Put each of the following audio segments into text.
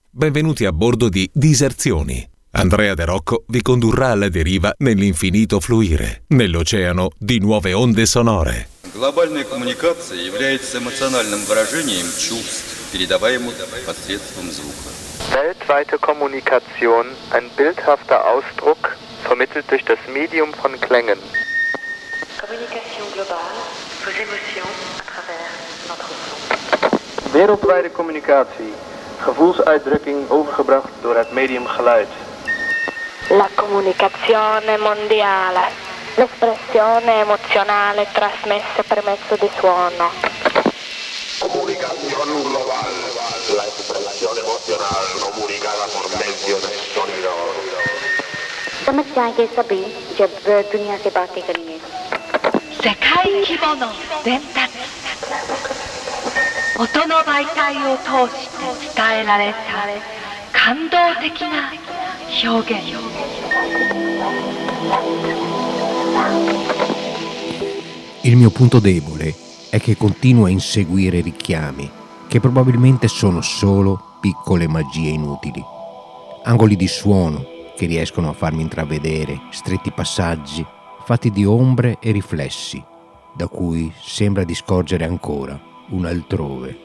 Benvenuti a bordo di Diserzioni. Andrea De Rocco vi condurrá alla deriva nell'infinito fluire, nell'oceano di nuove onde sonore. Глобальная коммуникация является эмоциональным выражением чувств, передаваемых посредством звука. Weltweite Kommunikation, ein bildhafter Ausdruck, vermittelt durch das Medium von Klängen. Communication globale, vos émotions à travers notre son. Wereldwijde communicatie, gevoelsuitdrukking overgebracht door het medium geluid. La comunicazione mondiale, l'espressione emozionale trasmessa per mezzo di suono. Comunicación global, la expresión emocional comunicada por medio del sonido. समझ जाएंगे सभी जब दुनिया से बातें करेंगे. 世界規模の伝達、音の媒体を通して伝えられた感動的な表現。 Il mio punto debole è che continuo a inseguire richiami che probabilmente sono solo piccole magie inutili, angoli di suono che riescono a farmi intravedere stretti passaggi fatti di ombre e riflessi, da cui sembra di scorgere ancora un altrove.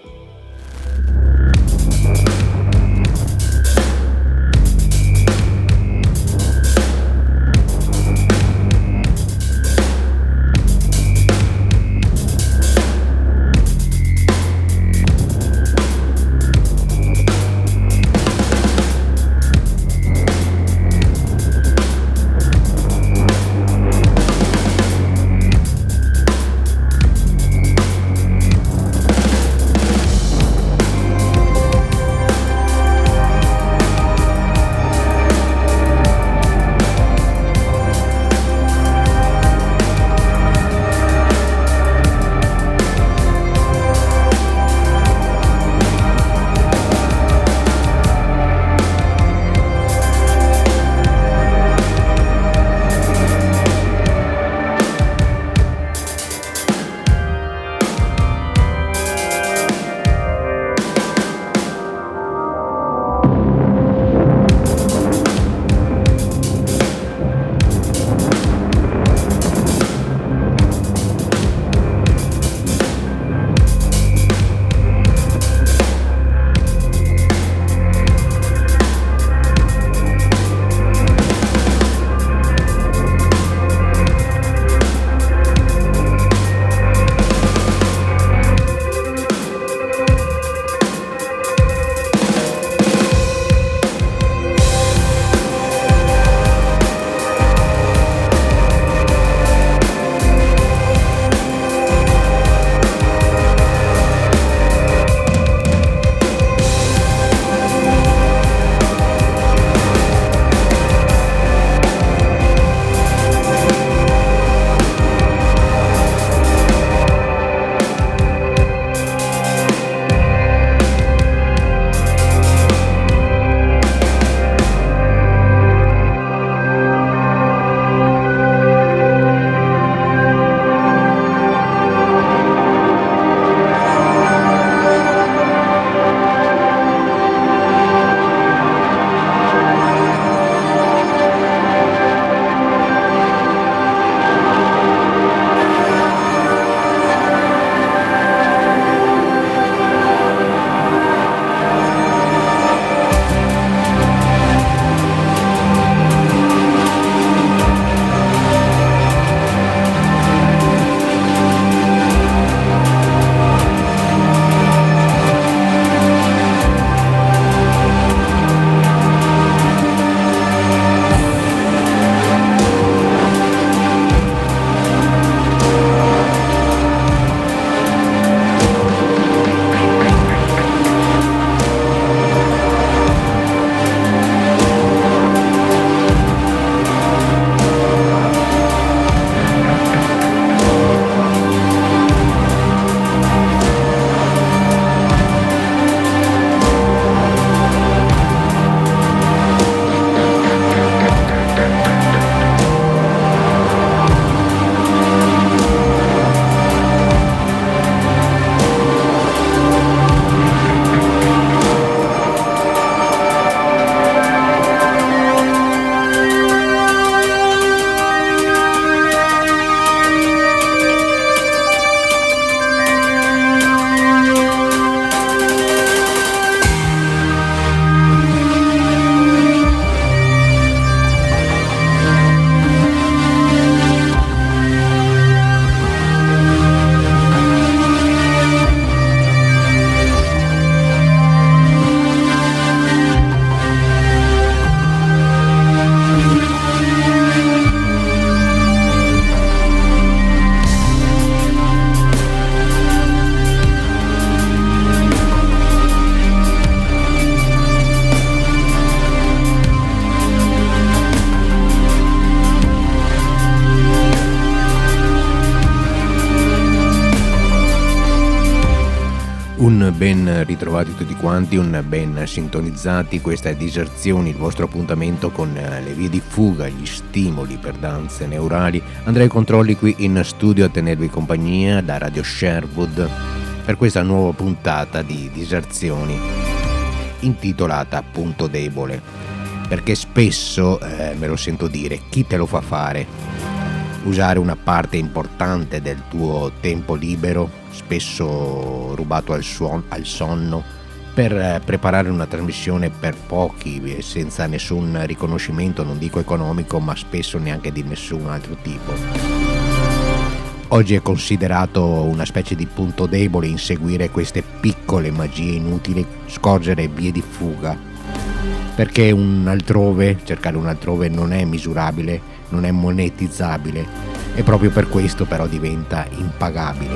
ben ritrovati tutti quanti, ben sintonizzati. Questa è Diserzioni, il vostro appuntamento con le vie di fuga, gli stimoli per danze neurali. Andrea Controlli qui in studio a tenervi compagnia da Radio Sherwood per questa nuova puntata di Diserzioni intitolata Punto Debole, perché spesso me lo sento dire: chi te lo fa fare? Usare una parte importante del tuo tempo libero, spesso rubato al sonno, per preparare una trasmissione per pochi, senza nessun riconoscimento, non dico economico, ma spesso neanche di nessun altro tipo. Oggi è considerato una specie di punto debole inseguire queste piccole magie inutili, scorgere vie di fuga, perché cercare un altrove non è misurabile, non è monetizzabile e proprio per questo però diventa impagabile.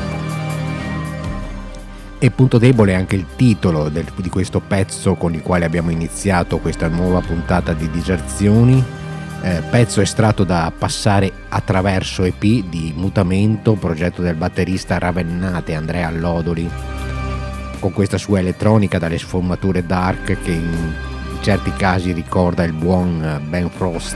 E punto debole è anche il titolo di questo pezzo con il quale abbiamo iniziato questa nuova puntata di Diserzioni, pezzo estratto da Passare attraverso EP di Mutamento, progetto del batterista ravennate Andrea Allodoli, con questa sua elettronica dalle sfumature dark che in certi casi ricorda il buon Ben Frost.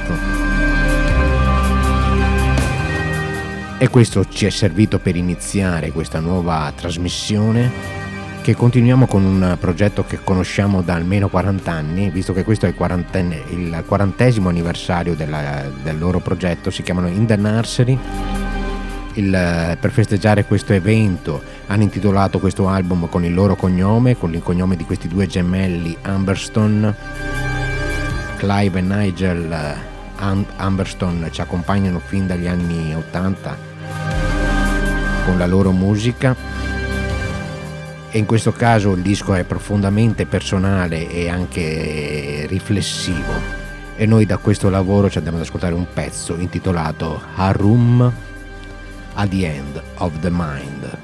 E questo ci è servito per iniziare questa nuova trasmissione, che continuiamo con un progetto che conosciamo da almeno 40 anni, visto che questo è il 40° anniversario del loro progetto. Si chiamano In The Nursery. Per festeggiare questo evento hanno intitolato questo album con il loro cognome, con il cognome di questi due gemelli Humberstone. Clive e Nigel Humberstone ci accompagnano fin dagli anni 80 con la loro musica, e in questo caso il disco è profondamente personale e anche riflessivo, e noi da questo lavoro ci andiamo ad ascoltare un pezzo intitolato A Room at the End of the Mind.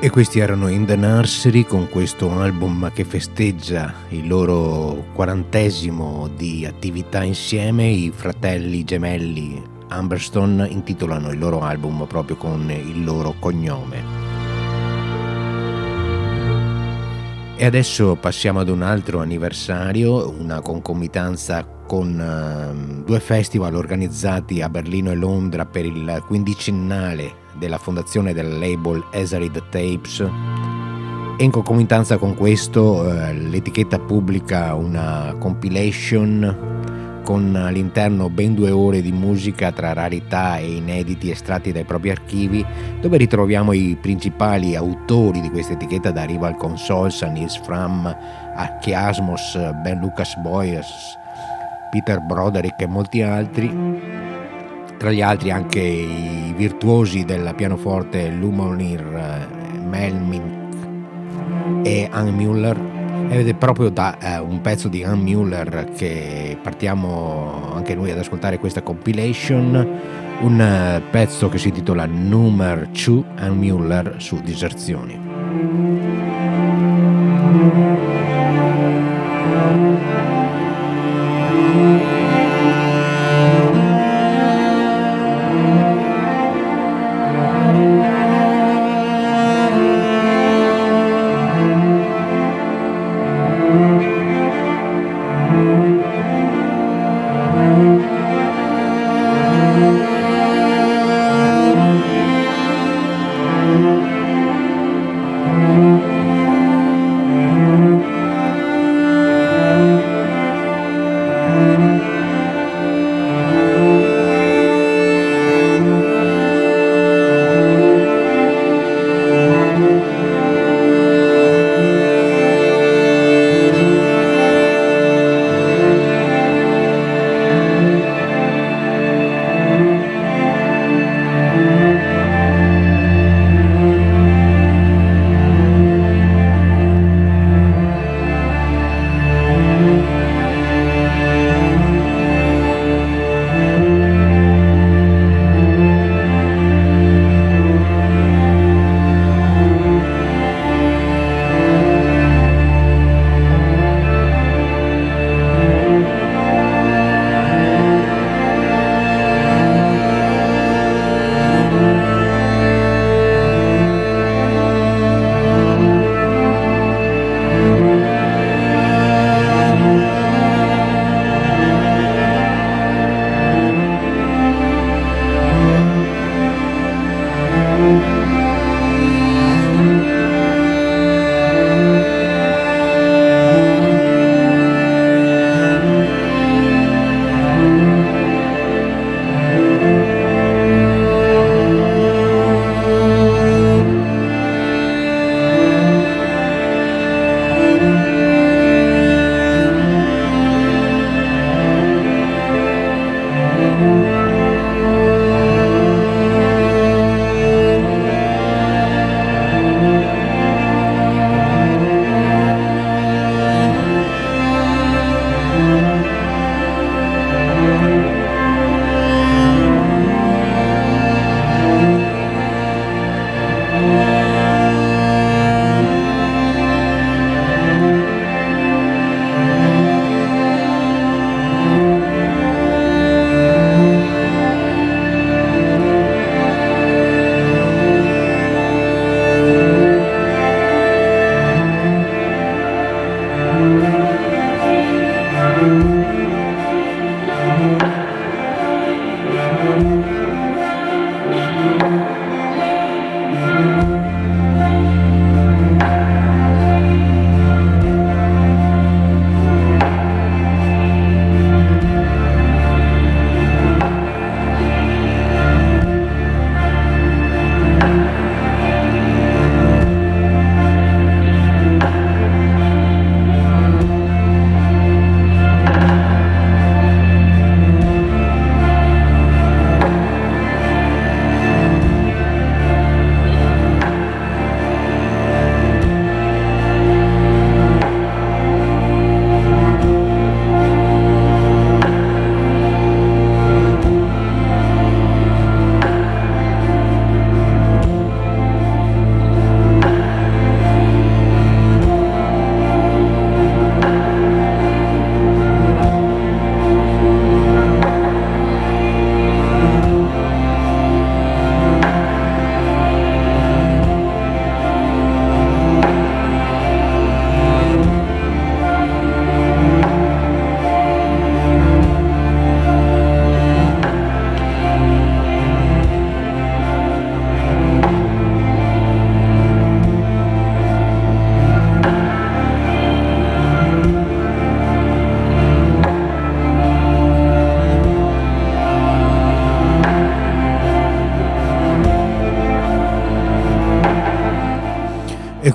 E questi erano In The Nursery con questo album che festeggia il loro 40° di attività insieme. I fratelli gemelli Humberstone intitolano il loro album proprio con il loro cognome. E adesso passiamo ad un altro anniversario, una concomitanza con 2 festival organizzati a Berlino e Londra per il 15ennale della fondazione del label Esarid Tapes, e in concomitanza con questo l'etichetta pubblica una compilation con all'interno ben 2 ore di musica tra rarità e inediti estratti dai propri archivi, dove ritroviamo i principali autori di questa etichetta, da Rival Consoles a Nils Fram a Kiasmos, Ben Lucas Boyes, Peter Broderick e molti altri. Tra gli altri anche i virtuosi del pianoforte Lumomir Melnick e Ann Mueller, ed è proprio da un pezzo di Ann Mueller che partiamo anche noi ad ascoltare questa compilation, un pezzo che si intitola Number 2, Ann Mueller su Diserzioni.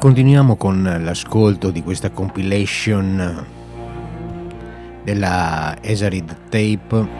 continuiamo con l'ascolto di questa compilation della Esarid Tape,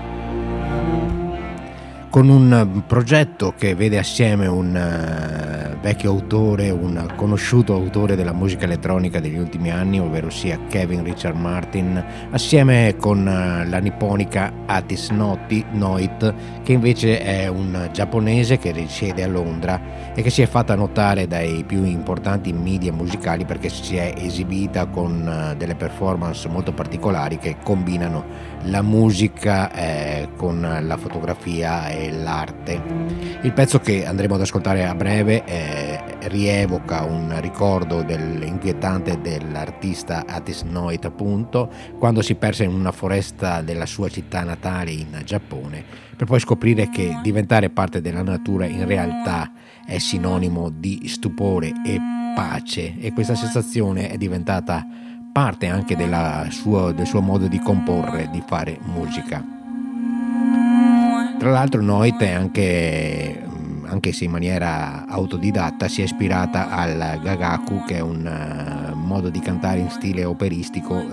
con un progetto che vede assieme un vecchio autore, un conosciuto autore della musica elettronica degli ultimi anni, ovvero sia Kevin Richard Martin, assieme con la nipponica Atis Noit, che invece è un giapponese che risiede a Londra e che si è fatta notare dai più importanti media musicali perché si è esibita con delle performance molto particolari che combinano la musica con la fotografia e l'arte. Il pezzo che andremo ad ascoltare a breve rievoca un ricordo inquietante dell'artista Atis Noit, appunto, quando si perse in una foresta della sua città natale in Giappone, per poi scoprire che diventare parte della natura in realtà è sinonimo di stupore e pace, e questa sensazione è diventata parte anche del suo modo di comporre, di fare musica. Tra l'altro Noit è anche se in maniera autodidatta, si è ispirata al gagaku, che è un modo di cantare in stile operistico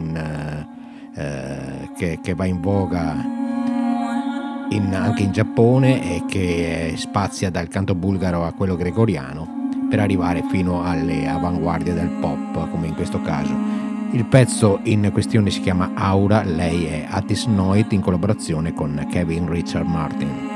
che va in voga anche in Giappone e che spazia dal canto bulgaro a quello gregoriano per arrivare fino alle avanguardie del pop, come in questo caso. Il pezzo in questione si chiama Aura, lei è Atis Noit in collaborazione con Kevin Richard Martin.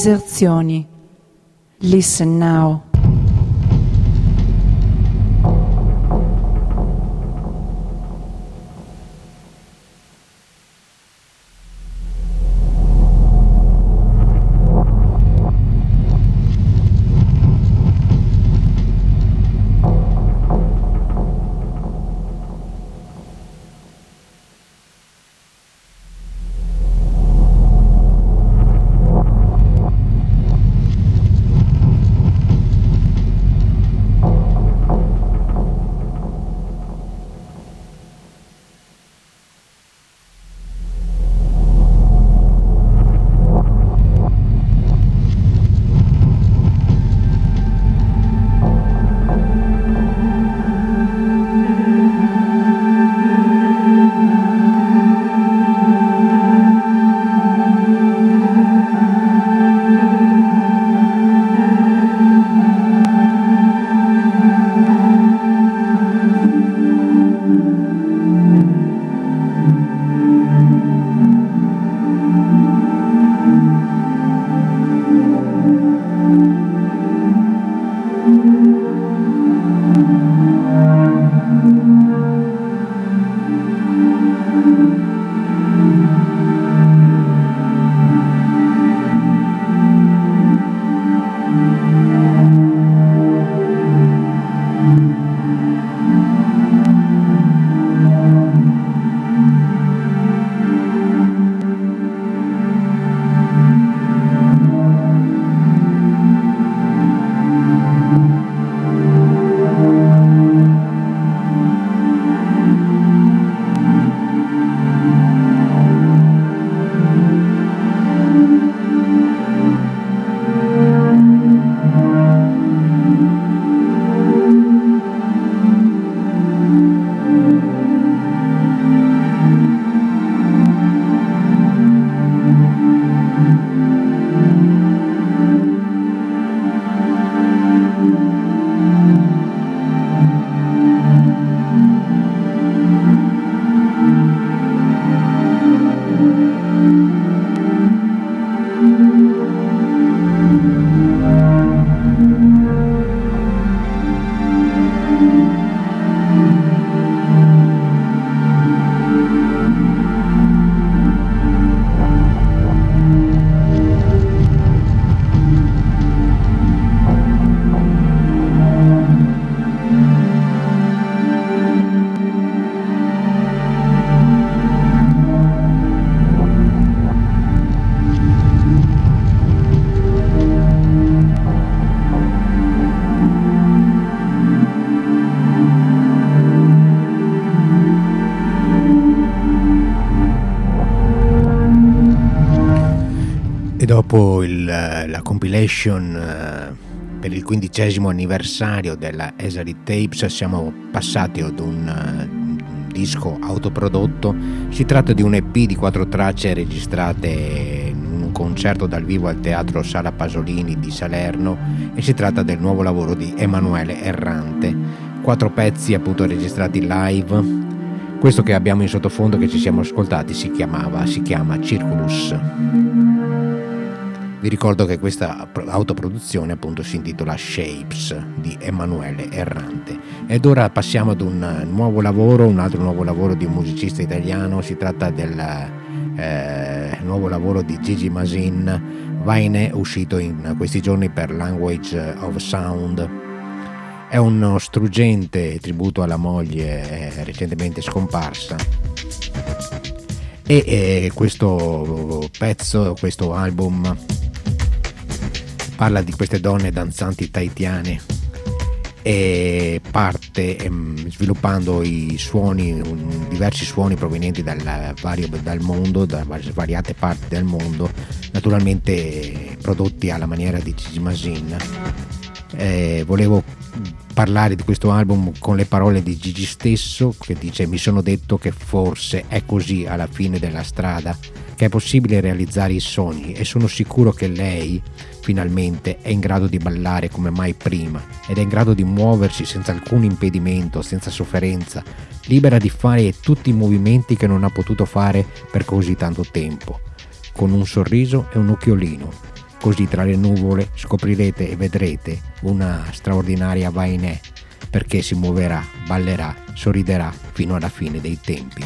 Diserzioni. Listen now. Dopo la compilation per il 15° anniversario della Esarit Tapes siamo passati ad un disco autoprodotto. Si tratta di un EP di 4 tracce registrate in un concerto dal vivo al Teatro Sala Pasolini di Salerno, e si tratta del nuovo lavoro di Emanuele Errante. 4 pezzi appunto registrati live. Questo che abbiamo in sottofondo, che ci siamo ascoltati, si chiama Circulus. Vi ricordo che questa autoproduzione appunto si intitola Shapes di Emanuele Errante. Ed ora passiamo ad un altro nuovo lavoro di un musicista italiano. Si tratta del nuovo lavoro di Gigi Masin, Vaine, uscito in questi giorni per Language of Sound. È uno struggente tributo alla moglie recentemente scomparsa. E questo pezzo, questo album, parla di queste donne danzanti tahitiane e parte sviluppando i suoni, diversi suoni provenienti dal mondo, da svariate parti del mondo, naturalmente prodotti alla maniera di Gigi Masin. Volevo parlare di questo album con le parole di Gigi stesso, che dice: mi sono detto che forse è così alla fine della strada, che è possibile realizzare i sogni, e sono sicuro che lei finalmente è in grado di ballare come mai prima, ed è in grado di muoversi senza alcun impedimento, senza sofferenza, libera di fare tutti i movimenti che non ha potuto fare per così tanto tempo, con un sorriso e un occhiolino. Così tra le nuvole scoprirete e vedrete una straordinaria Vainè, perché si muoverà, ballerà, sorriderà fino alla fine dei tempi.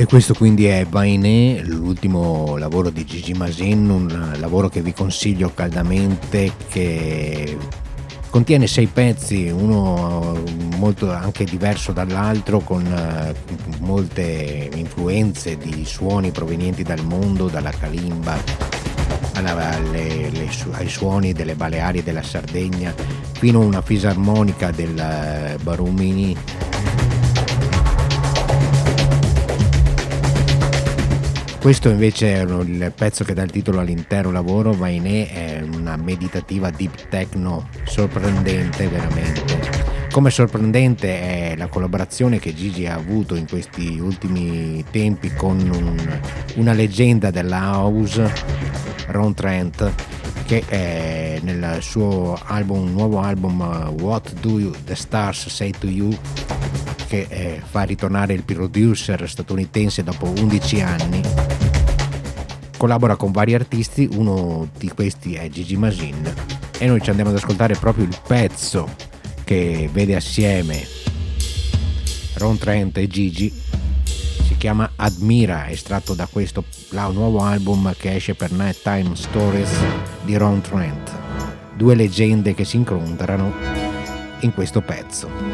questo quindi è Vainé, l'ultimo lavoro di Gigi Masin, un lavoro che vi consiglio caldamente, che contiene 6 pezzi, uno molto anche diverso dall'altro, con molte influenze di suoni provenienti dal mondo, dalla kalimba ai suoni delle Baleari e della Sardegna, fino a una fisarmonica del Barumini. Questo invece è il pezzo che dà il titolo all'intero lavoro. Vainé è una meditativa deep techno sorprendente veramente. Come sorprendente è la collaborazione che Gigi ha avuto in questi ultimi tempi con una leggenda della house, Ron Trent, che nel suo nuovo album What Do the Stars Say to You, che fa ritornare il producer statunitense dopo 11 anni, collabora con vari artisti, uno di questi è Gigi Masin, e noi ci andiamo ad ascoltare proprio il pezzo che vede assieme Ron Trent e Gigi. Si chiama Admira, estratto da questo nuovo album che esce per Nighttime Stories di Ron Trent. Due leggende che si incontrano in questo pezzo.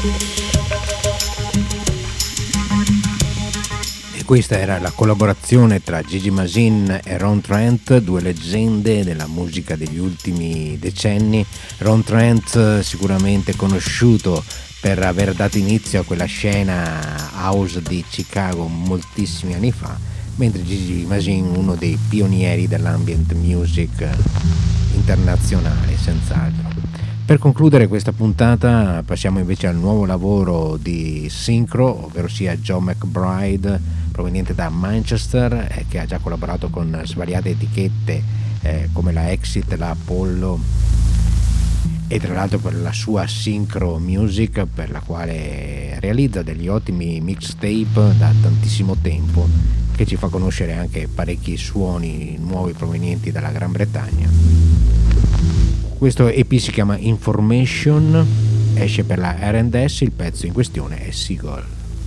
Questa era la collaborazione tra Gigi Masin e Ron Trent, due leggende della musica degli ultimi decenni. Ron Trent sicuramente conosciuto per aver dato inizio a quella scena house di Chicago moltissimi anni fa, mentre Gigi Masin uno dei pionieri dell'ambient music internazionale, senz'altro. Per concludere questa puntata passiamo invece al nuovo lavoro di Syncro, ovvero sia Joe McBride, proveniente da Manchester, che ha già collaborato con svariate etichette come la Exit, la Apollo, e tra l'altro per la sua Syncro Music, per la quale realizza degli ottimi mixtape da tantissimo tempo, che ci fa conoscere anche parecchi suoni nuovi provenienti dalla Gran Bretagna. Questo EP si chiama Information, esce per la R&S, il pezzo in questione è Seagull.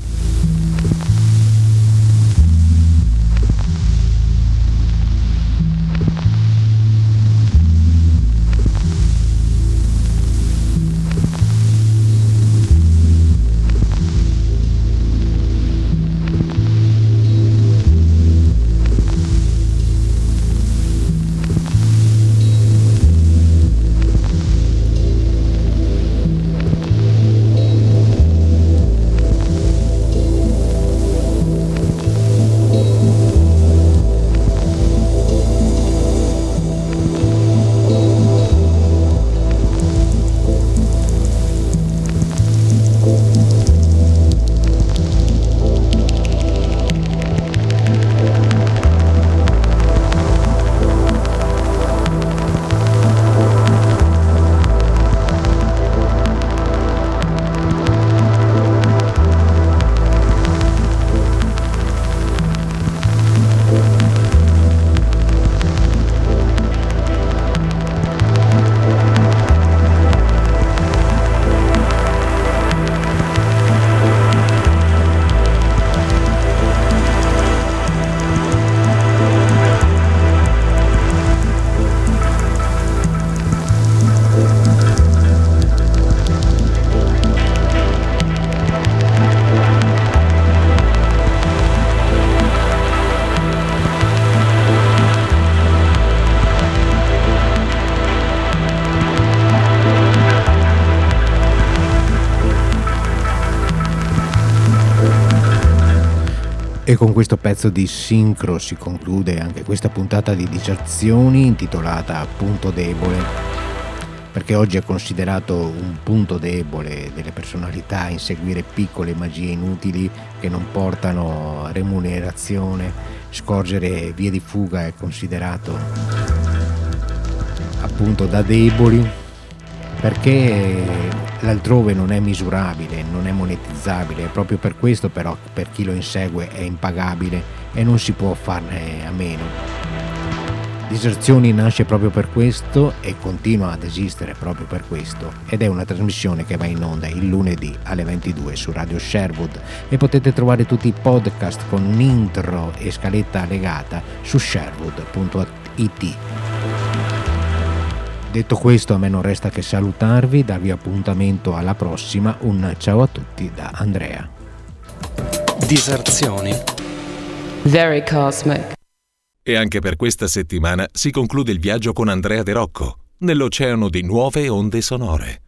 E con questo pezzo di Syncro si conclude anche questa puntata di Diserzioni intitolata Punto Debole, perché oggi è considerato un punto debole delle personalità inseguire piccole magie inutili che non portano remunerazione. Scorgere vie di fuga è considerato appunto da deboli, perché l'altrove non è misurabile, non è monetizzabile, e proprio per questo però per chi lo insegue è impagabile e non si può farne a meno. Diserzioni nasce proprio per questo e continua ad esistere proprio per questo, ed è una trasmissione che va in onda il lunedì alle 22 su Radio Sherwood, e potete trovare tutti i podcast con intro e scaletta legata su sherwood.it. Detto questo, a me non resta che salutarvi, darvi appuntamento alla prossima. Un ciao a tutti da Andrea. Diserzioni. Very cosmic. E anche per questa settimana si conclude il viaggio con Andrea De Rocco, nell'oceano di nuove onde sonore.